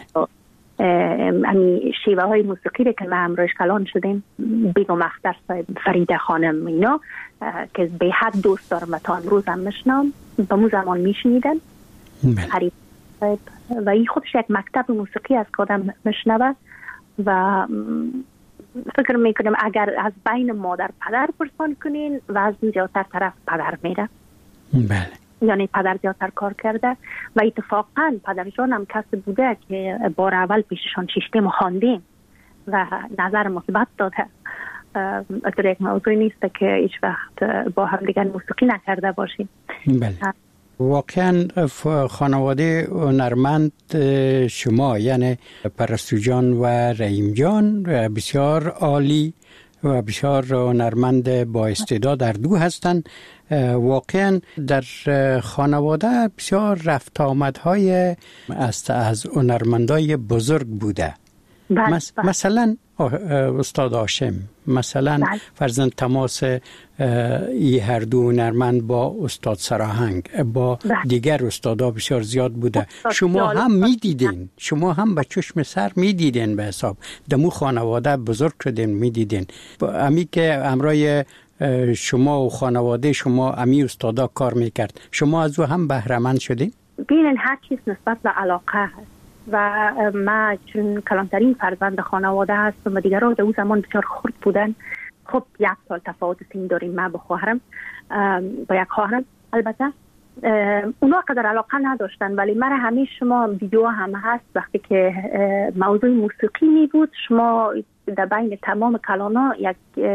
شیوه های موسیقی که ما همراهش کلان شدیم، بیگم اختر صاحب، فریده خانم، اینا که به حد دوست دارم و تا امروز هم میشنم با مو زمان میشنیدن. حریف صاحب و این خودش یک مکتب موسیقی از که آدم میشنوه و فکر میکنم اگر از بین مادر پدر پرسان کنین و از زیادتر طرف پدر میره. بله. یعنی پدر زیادتر کار کرده و اتفاقا پدر جان هم کسی بوده که بار اول پیششان شیشتیم خواندیم و نظر مثبت داده. اگر یک موضوع نیست که هیچ وقت با هم دیگر موسیقی نکرده باشیم. بله. واقعا خانواده هنرمند شما یعنی پرستو جان و رحیم جان بسیار عالی و بسیار هنرمند با استعداد در دو هستند. واقعا در خانواده بسیار رفت آمدهای از هنرمندای بزرگ بوده. مثلا استاد هاشم، مثلا فرزند تماس ای هر دو هنرمند با استاد سراهنگ، با دیگر استادا بسیار زیاد بوده. شما هم میدیدین، شما هم به چشم سر میدیدین، به حساب دمو خانواده بزرگ شدین میدیدین. امی که همراه شما و خانواده شما امی استادا کار میکرد، شما از او هم بهره مند شدین؟ ببینین هر چیز نسبت به علاقه هست و ما چون کلانترین فرزند خانواده هستم و دیگران در اون زمان بسیار خرد بودن. خب 1 سال تفاوت سن داریم ما با خواهرم، با یک خواهرم. البته اونا قدر علاقه نداشتن، ولی من همیشه شما ویدیو هم هست وقتی که موضوع موسیقی می بود، شما در بین تمام کلانا یک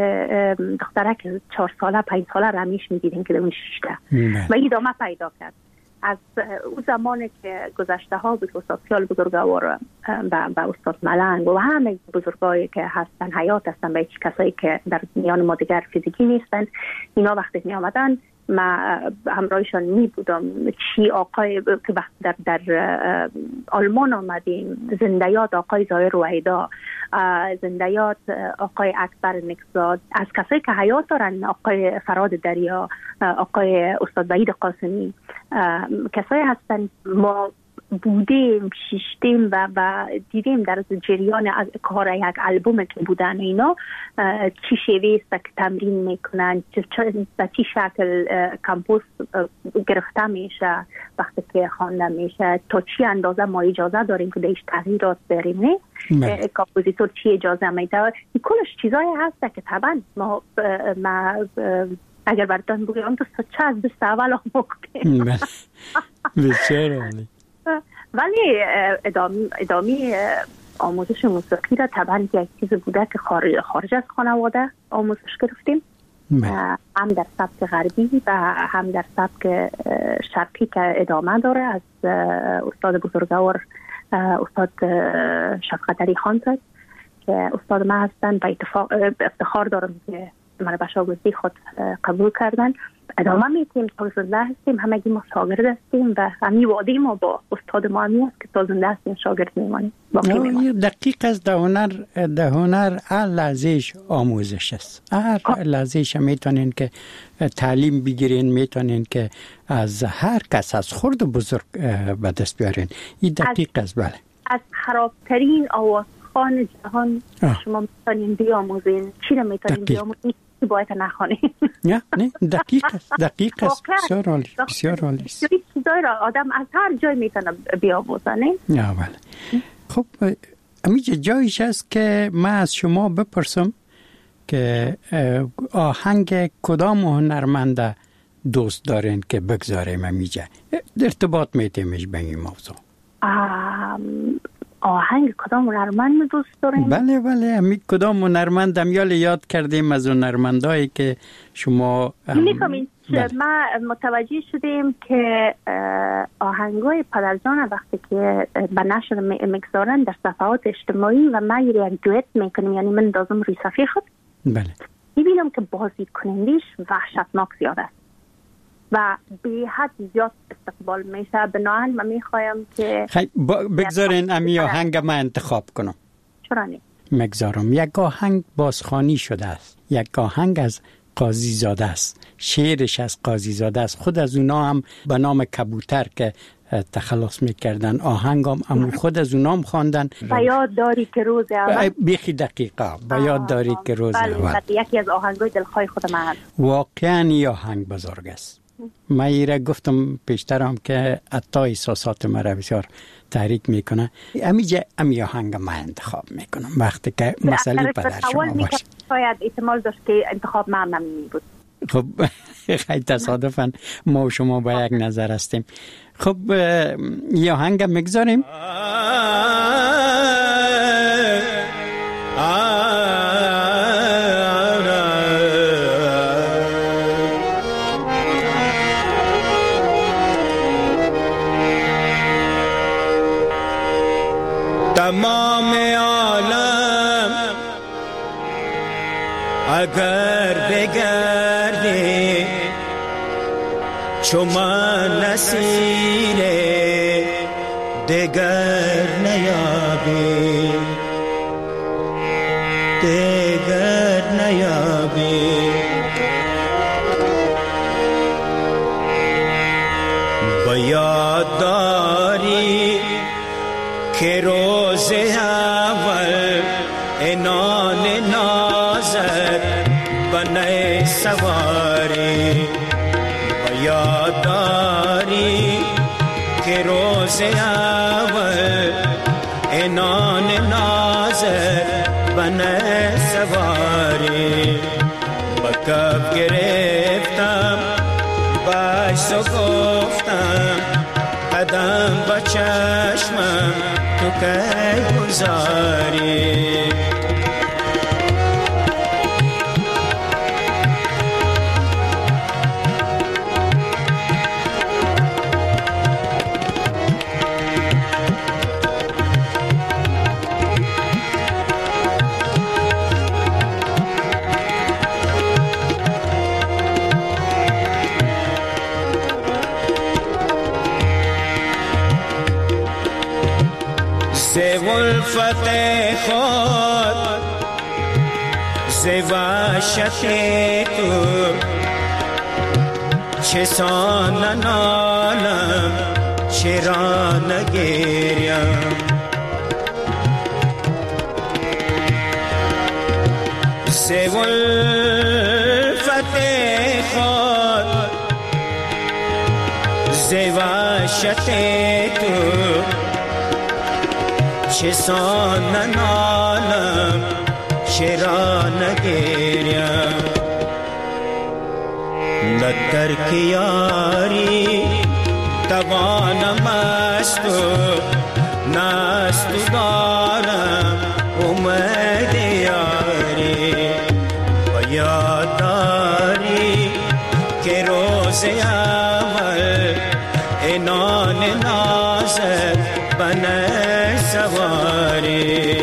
دخترک 4 ساله 5 ساله را همیشه می دیدین که در اون شیشته و ادامه پیدا کرد. از اون زمانی که گذشته ها بود، استاد خیال بزرگوار و استاد ملنگ و همه بزرگایی که هستن حیات هستن و هیچ کسایی که در میان ما دیگر فیزیکی نیستن، اینا وقتی می آمدن ما همراهشان می بودم. چی آقای که وقت در آلمان آمدیم، زندیات آقای ظاهر رویدا، زندیات آقای اکبر نکزاد، از کسایی که حیات دارن آقای فراد دریا، آقای استاد وحید قاسمی، کسایی هستن ما بودیم، شیشتیم و دیدیم در جریان از کار یک البوم که بودن اینا چی شیوه است که تمرین میکنن، به چی شکل کمپوز گرفته میشه وقتی که خوانده میشه، تا چی اندازه ما اجازه داریم که دیش تغییرات بریم، نه کامپوزیتور چی اجازه میده. کلش چیزایی هست که طبعا ما اگر براتون بگم تو چه از دست اول آموختیم بسیار عالی. ولی ادامه آموزش موسیقی را طبعا یک چیز بوده که خارج از خانواده آموزش گرفتیم، هم در سبک غربی و هم در سبک شرقی که ادامه داره از استاد بزرگوار استاد شفقت علی خان زد که استاد ما هستن و افتخار دارم که من به شاگردی خود قبول کردن. ادامه میتیم تا زنده هستیم، همگی ما شاگرد هستیم و همی وعده ما با استاد ما همی است که تا زنده هستیم شاگرد میمانیم. دقیق است. در هنر هر لحظهش آموزش است. هر لحظهش میتونین که تعلیم بگیرین، میتونین که از هر کس از خرد و بزرگ به دست بیارین. این دقیق است. بله، از خرابترین آوازخوان جهان شما میتونین بیاموزین. چی رو میتونین بیاموزین؟ باید نخوانیم. نه دقیق است. بسیار عالی، بسیار عالی. چیزایی را آدم از هر جای میتونه بیاموزه. نه بله. خب امیجا جایش است که من از شما بپرسم که آهنگ کدام هنرمنده دوست دارین که بگذاریم امیجا ارتباط میتیمش به این موضوع؟ آهنگ کدام هنرمند دوست دارین؟ بله امی کدام هنرمند هم یاد کردیم از هنرمندایی که شما می‌کنید. ما متوجه شدیم که آهنگای پدرجان وقتی که به نشر میگذارن در صفحات اجتماعی و ما یک دویت میکنیم، یعنی من دازم روی صفحه خود میبینم که بازی کنندیش وحشتناک زیاد است و به حد زیاد استقبال میشه. بنابراین من میخوایم که بگذارین امی آهنگ ما انتخاب کنم. چرا نه؟ مگذارم. یک آهنگ بازخوانی شده است، یک آهنگ از قاضی زاده است، شعرش از قاضی زاده است. خود از اونا هم به نام کبوتر که تخلص میکردن آهنگ هم خود از اونا هم خواندن. و یاد داری که روز اول بیخی دقیقه با یاد داری که روز اول یکی از آهنگای دلخواه خود من هست. واقعا این آهنگ بزرگ است. من ایره گفتم پیشترم که حتی احساسات مرا بسیار تحریک میکنه. امی آهنگ من انتخاب میکنم وقتی که مسئله پدر شما باشه. شاید احتمال داشت که انتخاب من نمی بود. خب خیلی تصادفاً ما و شما با یک نظر هستیم. خب یه آهنگ میگذاریم. تمام عالم اگر بگردی چو من نسیر دگر نیابی، دگر نیابی. با یاد داری که روز اول انان نازت بنای سواری، با یاد داری که روز اول انان نازت بنای سواری. با کف گرفتم باش و گفتم قدم با چشمم تو کی گذاری. ز ولفت خود ز وحشت تو چه سان نالم چرا نگریم. ز ولفت خود ز وحشت تو چه سان نالم چرا نگریم. نه ترک یاری توانم از تو، نه از تو دارم امید یاری. و یاد داری که روز اول انان نازت بنای سواری.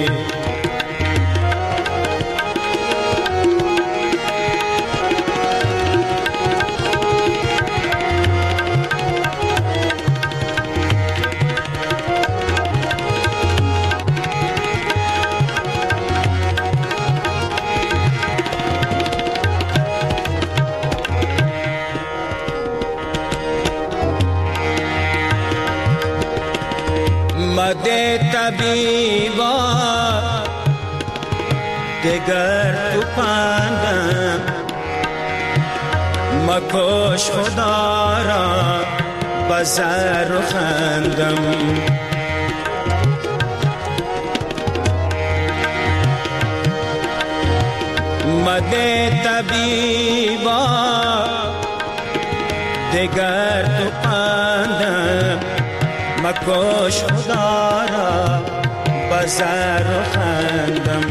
مده طبیبا دگر تو پندم، مکش خدا را بزر و خندم. مده طبیبا دگر تو پندم، مکش خدا را بزر و خندم.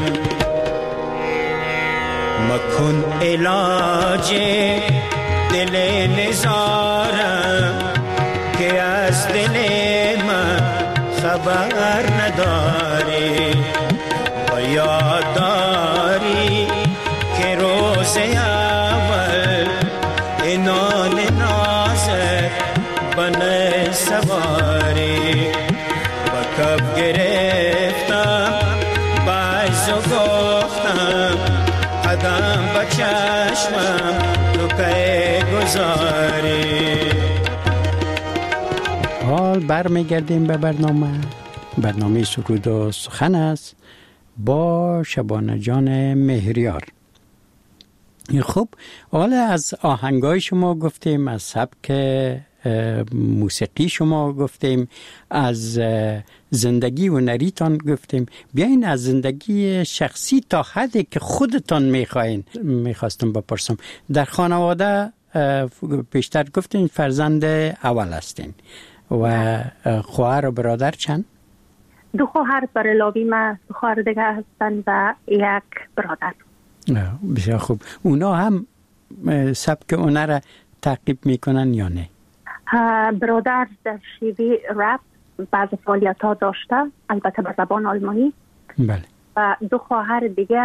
مکن علاج دل نزارم که از دل من خبر نداری. و یاد داری که روز اول انان نازت بنای سواری. با کف گرفتم باز و گفتم قدم با چشمم تو کی گذاری. حال برمیگردیم به برنامه سرود و سخن است با شبانه جان مهریار. خب حالا از آهنگای شما گفتیم، از سبک موسیقی شما گفتیم، از زندگی هنریتان گفتیم. بیاین از زندگی شخصی تا حدی که خودتان میخواستم بپرسم. در خانواده پیشتر گفتین فرزند اول هستین و خواهر و برادر چند؟ 2 خواهر برای من، 2 خواهر دیگه هستن و 1 برادر. بسیار خوب. اونا هم سبک هنر را تعقیب میکنن یا نه؟ برادر در شیوه رپ بعض فعالیت ها داشته، البته به زبان آلمانی. بله. و 2 خواهر دیگه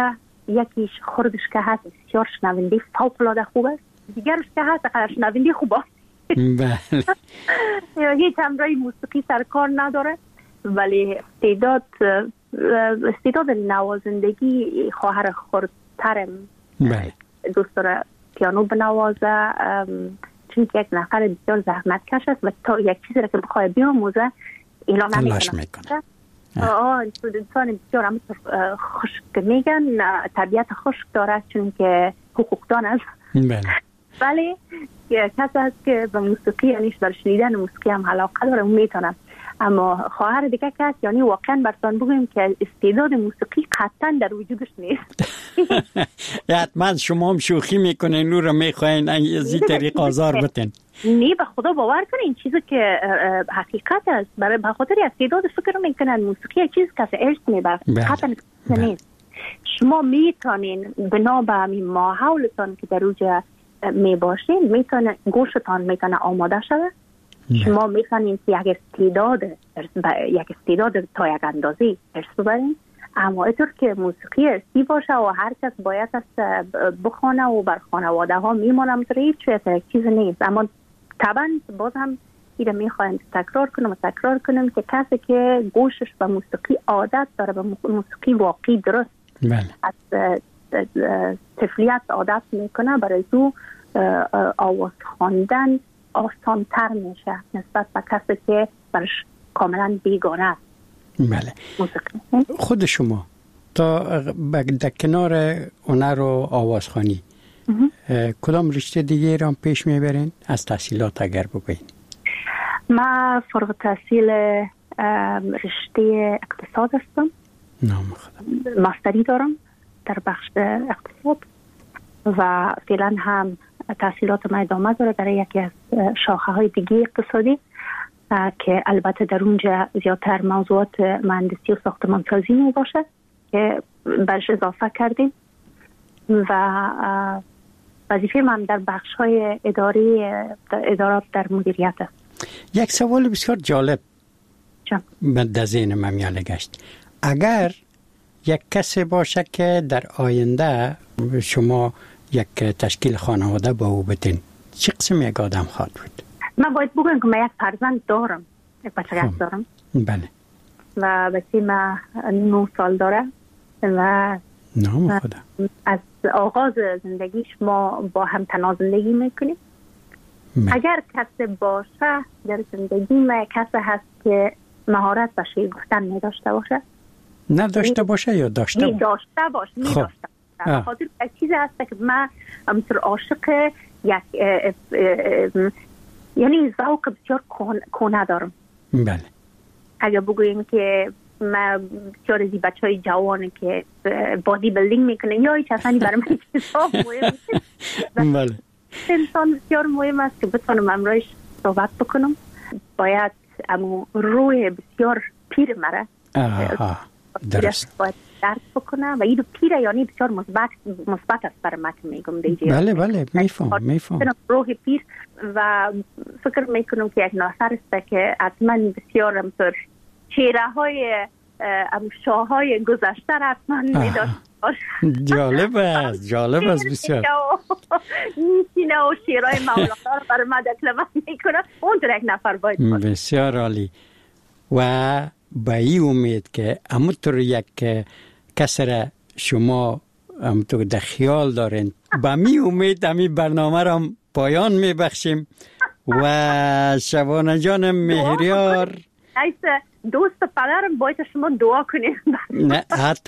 یکیش خردش که هست بسیار شنونده فوق‌العاده خوب است، دیگرش که هست اقدر شنونده خوب است. بله. هیچ امرای موسیقی سرکار نداره، ولی استعداد نوازندگی خواهر خردترم دوست داره پیانو بنوازه، چون که یک نفر بسیار زحمت کش است و تا یک چیزی را که بخواه بیاموزه اعلام نمیکنه. انسان بسیار همونطور خشک میگن، طبیعت خشک داره چون که حقوقدان است. ولی کسی هست که به موسیقی یعنی در شنیدن موسیقی هم علاقه داره، اون میتونه. اما خواهر دیگه کس یعنی واقعا براتون بگویم که استعداد موسیقی قطعا در وجودش نیست. حتما شما هم شوخی میکنین، نور میخواین از این طریق آزار بتین. نه به خدا باور کنین، این چیزی که حقیقت است. برای بخاطر استعداد فکر میکنن موسیقی یک چیز که ارث میبره، قطعا نیست. شما میتونین بنا به همین ماحولتان که در اوجه میباشین میتونه گوشتان میتونه آماده شده. شما میتونین یک استعداد تا یک اندازی ارث ببرین، اما اینطور که موسیقی ارثی باشه و هر کس باید است بخونه و بر خانواده ها میمانم هیچ چیز نیست. اما طبعا باز هم ایده میخوایم تکرار کنم که کسی که گوشش به موسیقی عادت داره، به موسیقی واقعی درست از طفلیت عادت میکنه، برای او آواز خواندن آسان تر میشه نسبت به کسی که برش کاملا بیگانه است. بله. خود شما تا در کنار هنر و آوازخوانی کدام رشته دیگه را پیش میبرین؟ از تحصیلات اگر بگوین. من فارغ التحصیل رشته اقتصاد هستم. نام خدا. ماستری دارم در بخش اقتصاد و فعلا هم تحصیلات ما ادامه داره در یکی از شاخه های دیگه اقتصادی که البته در اونجا زیادتر موضوعات مهندسی و ساختمانسازی می باشه که برش اضافه کردیم و وظیفه من در بخش های ادارات در مدیریت است. یک سوال بسیار جالب در ذهن من میاله گشت. اگر یک کسی باشه که در آینده شما یک تشکیل خانواده با او بتین، چه قسم یک آدم خواهد بود؟ من باید بگویم که من یک فرزند دارم، یک بچه دارم. بله. و بچه من 9 سال داره و نام خدا. از آغاز زندگیش ما با هم تنها زندگی میکنیم. اگر کسی باشه در زندگی ما کسی هست که مهارت به شعر گفتن نداشته باشه، نداشته باشه یا داشته باشه. خاطر یک چیز هست که من همینطور عاشق یک یعنی ذوق بسیار کهنه دارم. بله. اگر بگوییم که من بسیار از بچه های جوانه که بادی بلدینگ میکنه یا هیچ اصلا برای من چیزها مهم نیست. بله. انسان بسیار مهم است که بتونم امروز صحبت بکنم. باید امو روی بسیار پیر مره درست باید درک بکنه و این پیره یعنی بسیار مثبت است برای من که میگم دیگه. بله میفهم روح پیر و فکر میکنم که یک ناصر است که حتما بسیار همطور چهره های شاه های گذشته حتما میداشت. جالب است بسیار. سینه و شیرهای مولانا رو برای من دکلمه میکنه، اون در یک نفر باید کنه. بسیار عالی. و با این امید که همونطور یک کسر شما همونطور در خیال دارین، با می امید همی برنامه را پایان میبخشیم و شبانه جان مهریار دوست پدرم باید شما دعا کنیم. نه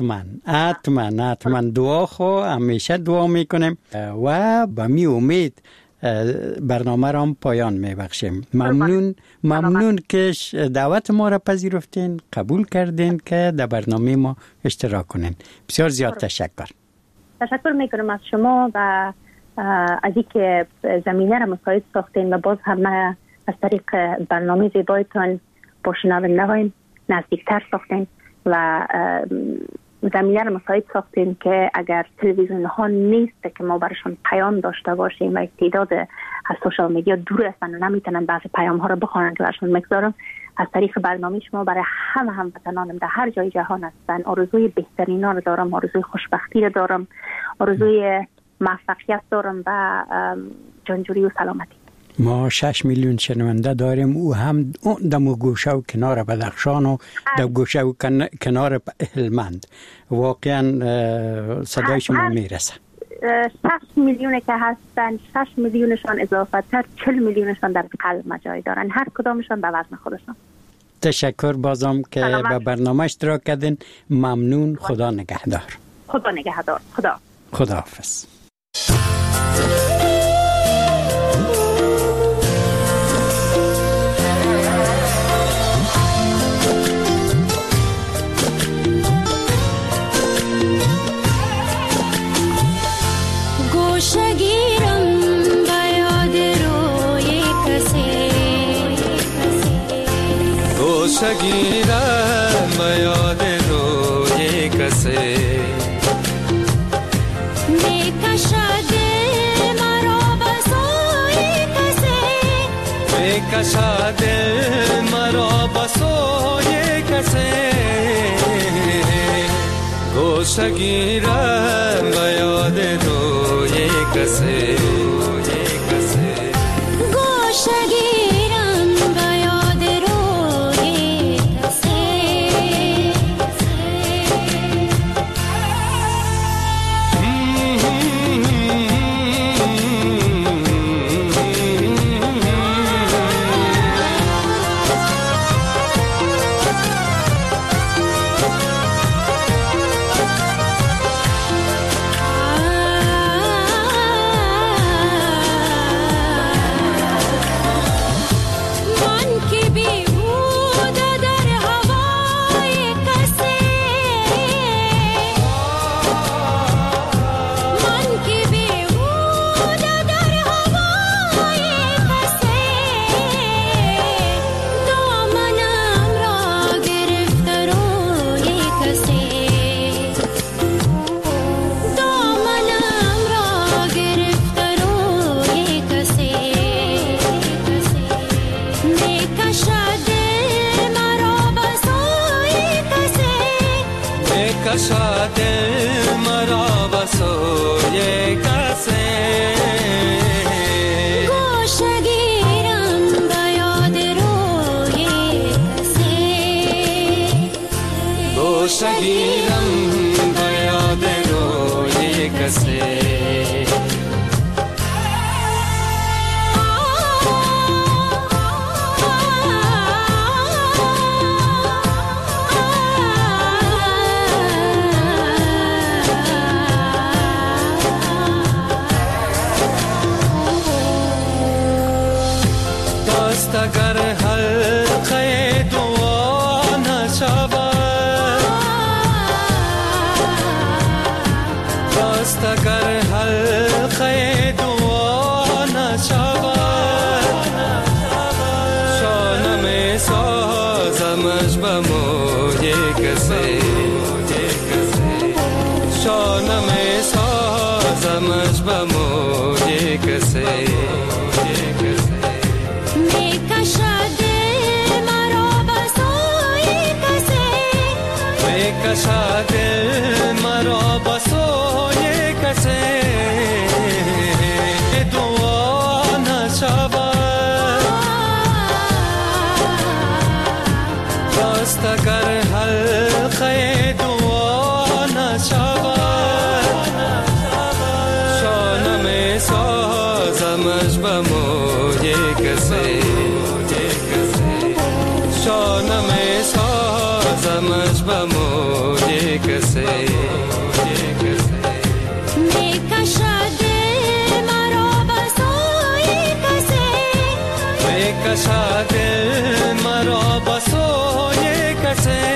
حتما دعا خو همیشه دعا میکنیم و با می امید برنامه را هم پایان میبخشیم. ممنون که دعوت ما را پذیرفتین، قبول کردین که در برنامه ما اشتراک کنین. بسیار زیاد تشکر میکنم از شما و از اینکه زمینه را مساعد ساختین و باز همه از طریق برنامه زیبایتان با شنوندگان نزدیکتر ساختین و زمینه رو مساعد ساختیم که اگر تلویزیون ها نیست که ما برشان پیام داشته باشیم و تعداد از سوشال میدیا دور هستن و نمیتونن بعضی پیام ها رو بخونن که برشان میگذارم، از طریق برنامه شما برای همه هموطنانم در هر جای جهان هستن آرزوی بهترین ها رو دارم، آرزوی خوشبختی رو دارم، آرزوی موفقیت دارم و جانجوری و سلامتی. ما 6 میلیون شنونده داریم، او هم دم و گوشه و کنار بدخشان و دم گوشه و کنار هلمند. واقعا صدای شما میرسه. 6 میلیون که هستن، 6 میلیونشان اضافه تر 40 میلیونشان در قلب مجای دارن، هر کدامشان به وزن خودشان. تشکر بازم که به برنامه اشتراک کردین. ممنون. خدا نگهدار. خدا نگهدار. خداحافظ. گیرم به یاد روی کسی میکشد مرا به سوی کسی، میکشد مرا به سوی کسی، گوشه گیرم به یاد روی کسی، گوشه گیرم به یاد روی کسی. کشد مرا به سوی کسی، گوشه گیرم به یاد روی کسی، گوشه گیرم به یاد روی کسی. اگر حلقه دعا نشود، راست اگر حلقه دعا نشود، شانه سازمش به موی کسی، شانه سازمش به موی کسی، میکشد مرا به سوی کسی، میکشد مرا به سوی کسی، دعا نشود، راست اگر حلقه دعا نشود، شانه سازمش به موی کسی، شانه سازمش به موی کسی، میکشد مرا به سوی کسی، میکشد مرا به سوی کسی،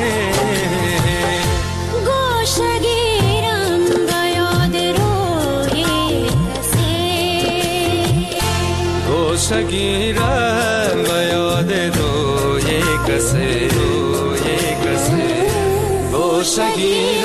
گوشه گیرم به یاد روی کسی، گوشه گیرم به یاد روی کسی، روی کسی، گوشگیر